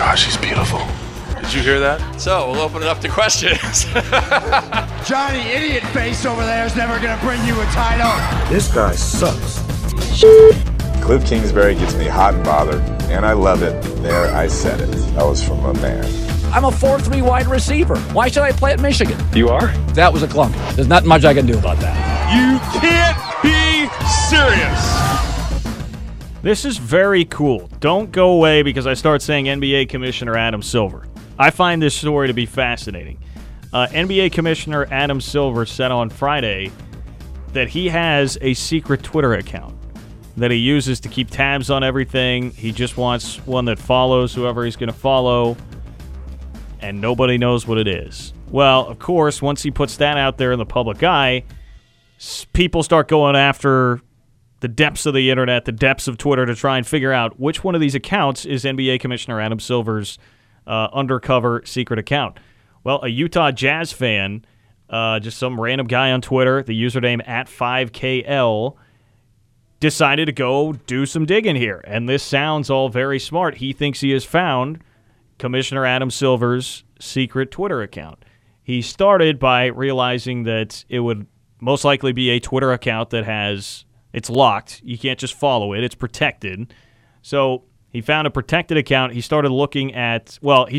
gosh, she's beautiful. Did you hear that? So we'll open it up to questions. Johnny Idiot Face over there is never going to bring you a title. This guy sucks. Cliff Kingsbury gets me hot and bothered, and I love it. There, I said it. That was from a man. I'm a 4-3 wide receiver. Why should I play at Michigan? You are? That was a clunk. There's not much I can do about that. You can't be serious. This is very cool. Don't go away because I start saying NBA Commissioner Adam Silver. I find this story to be fascinating. NBA Commissioner Adam Silver said on Friday that he has a secret Twitter account that he uses to keep tabs on everything. He just wants one that follows whoever he's going to follow, and nobody knows what it is. Well, of course, once he puts that out there in the public eye, people start going after the depths of the internet, the depths of Twitter, to try and figure out which one of these accounts is NBA Commissioner Adam Silver's undercover secret account. Well, a Utah Jazz fan, just some random guy on Twitter, the username @5KL, decided to go do some digging here. And this sounds all very smart. He thinks he has found Commissioner Adam Silver's secret Twitter account. He started by realizing that it would most likely be a Twitter account that it's locked. You can't just follow it. It's protected. So he found a protected account. He started looking at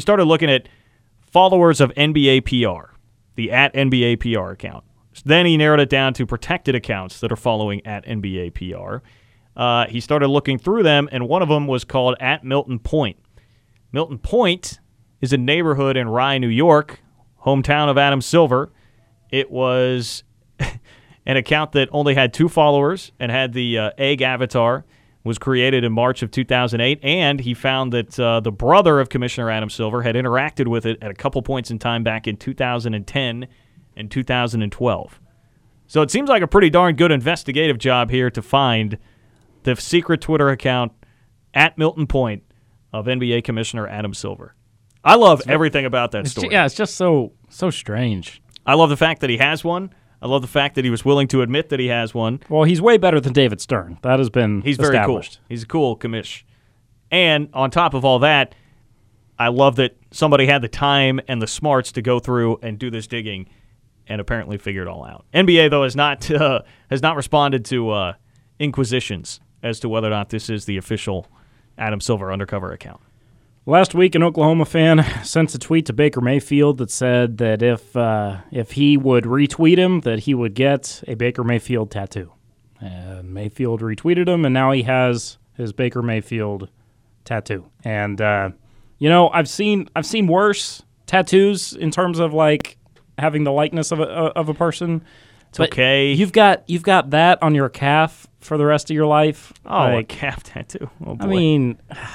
followers of NBA PR, the @NBA PR account. Then he narrowed it down to protected accounts that are following @NBA PR. He started looking through them, and one of them was called @Milton Point. Milton Point is a neighborhood in Rye, New York, hometown of Adam Silver. It was an account that only had 2 followers and had the egg avatar, was created in March of 2008, and he found that the brother of Commissioner Adam Silver had interacted with it at a couple points in time back in 2010 and 2012. So it seems like a pretty darn good investigative job here to find the secret Twitter account @Milton Point of NBA Commissioner Adam Silver. I love everything about that story. Yeah, it's just so strange. I love the fact that he has one. I love the fact that he was willing to admit that he has one. Well, he's way better than David Stern. That has been He's very cool. He's a cool commish. And on top of all that, I love that somebody had the time and the smarts to go through and do this digging and apparently figure it all out. NBA, though, has not responded to inquisitions as to whether or not this is the official Adam Silver undercover account. Last week, an Oklahoma fan sent a tweet to Baker Mayfield that said that if he would retweet him, that he would get a Baker Mayfield tattoo. And Mayfield retweeted him, and now he has his Baker Mayfield tattoo. And I've seen worse tattoos in terms of like having the likeness of a person. It's okay. You've got that on your calf for the rest of your life. Oh, a calf tattoo. Oh boy. I mean.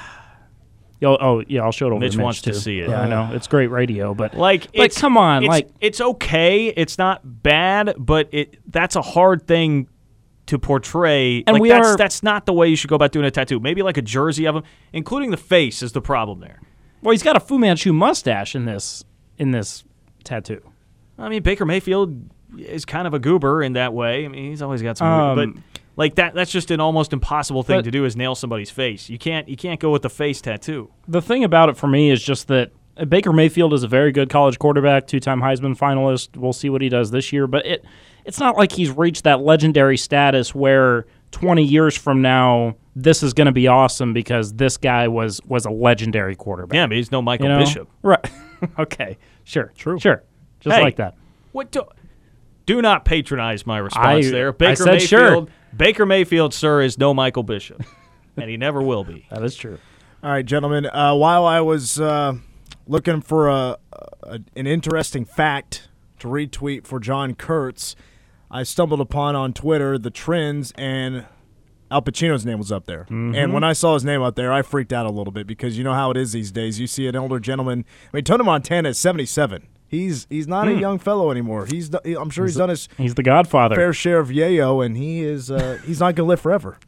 I'll show it over Mitch to Mitch wants too. to see it. Yeah, I know. It's great radio, but come on. It's okay. It's not bad, but that's a hard thing to portray. And that's not the way you should go about doing a tattoo. Maybe like a jersey of him, including the face is the problem there. Well, he's got a Fu Manchu mustache in this tattoo. I mean, Baker Mayfield is kind of a goober in that way. I mean, he's always got some but like that's just an almost impossible thing to do, is nail somebody's face. You can't go with the face tattoo. The thing about it for me is just that Baker Mayfield is a very good college quarterback, 2-time Heisman finalist. We'll see what he does this year, but it's not like he's reached that legendary status where 20 years from now this is going to be awesome because this guy was a legendary quarterback. Yeah, but he's no Michael Bishop. Right. Okay. Sure. True. Sure. Just like that. What do not patronize my response there. I said Mayfield, sure. Baker Mayfield, sir, is no Michael Bishop, and he never will be. That is true. All right, gentlemen. While I was looking for an interesting fact to retweet for John Kurtz, I stumbled upon on Twitter the trends, and Al Pacino's name was up there. Mm-hmm. And when I saw his name up there, I freaked out a little bit because you know how it is these days. You see an older gentleman. I mean, Tony Montana is 77. He's not a young fellow anymore. I'm sure he's done his the Godfather fair share of yayo, and he's not gonna live forever.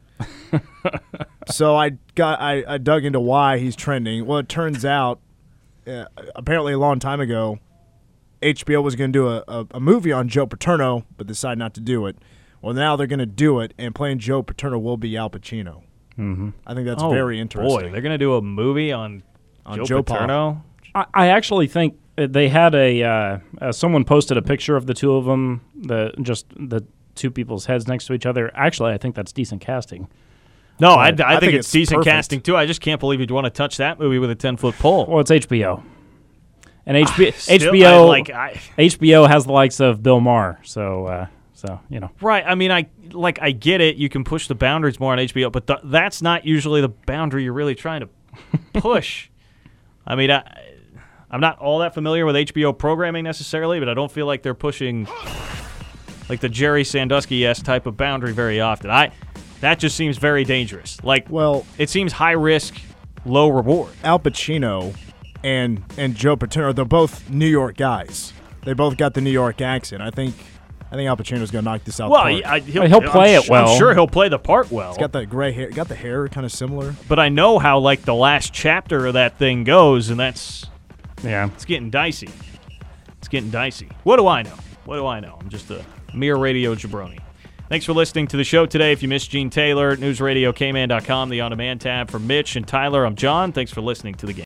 So I dug into why he's trending. Well, it turns out apparently a long time ago, HBO was going to do a movie on Joe Paterno, but decided not to do it. Well, now they're going to do it, and playing Joe Paterno will be Al Pacino. Mm-hmm. I think that's very interesting. Boy, they're going to do a movie on on Joe Paul. Paterno. I actually think they had someone posted a picture of the two of them, the two people's heads next to each other. Actually, I think that's decent casting. No, I think it's decent perfect. casting too. I just can't believe you'd want to touch that movie with a 10-foot pole. Well, it's HBO. And Still, HBO has the likes of Bill Maher, so you know. Right. I mean, I get it. You can push the boundaries more on HBO, but that's not usually the boundary you're really trying to push. I mean, I'm not all that familiar with HBO programming necessarily, but I don't feel like they're pushing like the Jerry Sandusky-esque type of boundary very often. That just seems very dangerous. It seems high risk, low reward. Al Pacino and Joe Paterno, they're both New York guys. They both got the New York accent. I think Al Pacino's going to knock this out. Well, he'll play it well. I'm sure he'll play the part well. He's got that gray hair. Got the hair kind of similar. But I know how the last chapter of that thing goes, and it's getting dicey. It's getting dicey. What do I know? I'm just a mere radio jabroni. Thanks for listening to the show today. If you missed Gene Taylor, newsradiokman.com, the on-demand tab. For Mitch and Tyler, I'm John. Thanks for listening to the game.